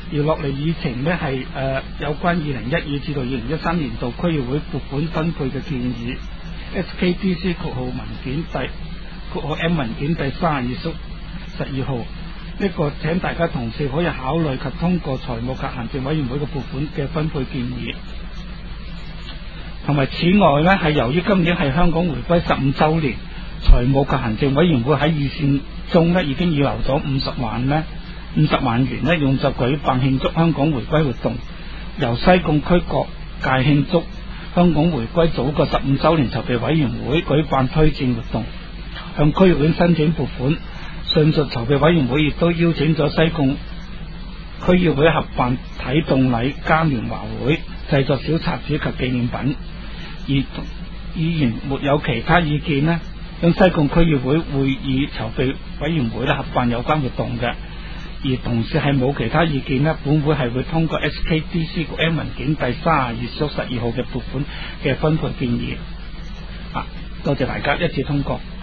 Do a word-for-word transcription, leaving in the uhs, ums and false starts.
而落嚟議程呢係誒有關二零一二至到二零一三年度區議會撥款分配嘅建議 S K D C 括號文件第括號 M 文件第三十二縮十二號，呢個請大家同事可以考慮及通過財務及行政委員會嘅撥款嘅分配建議。同埋此外呢，係由於今年係香港回歸十五週年，財務及行政委員會喺預算中呢已經預留咗五十萬呢五十萬元呢用作舉辦慶祝香港回歸活動，由西貢區各界慶祝香港回歸祖國十五週年籌備委員會舉辦推薦活動，向區議會申請撥款。上述籌備委員會亦都邀請咗西貢區議會合辦啟動禮嘉年華會，製作小冊子及紀念品。而議員沒有其他意見呢，向西貢區議會會議籌備委員會咧合辦有關活動嘅。而同時係冇其他意見呢，本會係會通過 S K D C M 文件第三十二縮十二號嘅撥款嘅分配建議。啊，多謝大家一致通過。